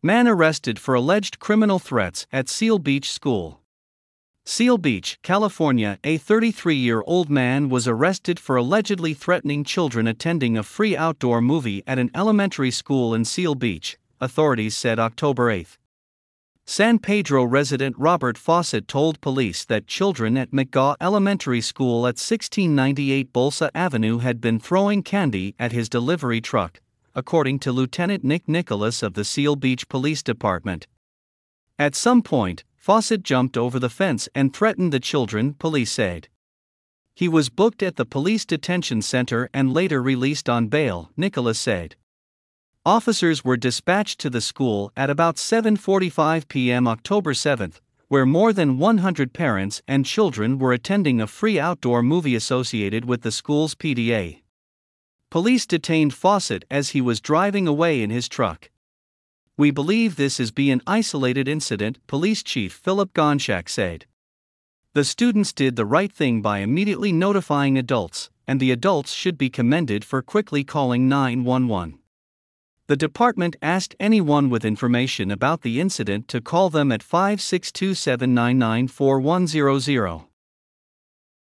Man arrested for alleged criminal threats at Seal Beach School. Seal Beach, California. A 33-year-old man was arrested for allegedly threatening children attending a free outdoor movie at an elementary school in Seal Beach, authorities said October 8. San Pedro resident Robert Fawcett told police that children at McGaw Elementary School at 1698 Bolsa Avenue had been throwing candy at his delivery truck, according to Lieutenant Nick Nicholas of the Seal Beach Police Department. At some point, Fawcett jumped over the fence and threatened the children, police said. He was booked at the police detention center and later released on bail, Nicholas said. Officers were dispatched to the school at about 7:45 p.m. October 7, where more than 100 parents and children were attending a free outdoor movie associated with the school's PTA. Police detained Fawcett as he was driving away in his truck. "We believe this is an isolated incident," Police Chief Philip Gonchak said. "The students did the right thing by immediately notifying adults, and the adults should be commended for quickly calling 911. The department asked anyone with information about the incident to call them at 562-799-4100.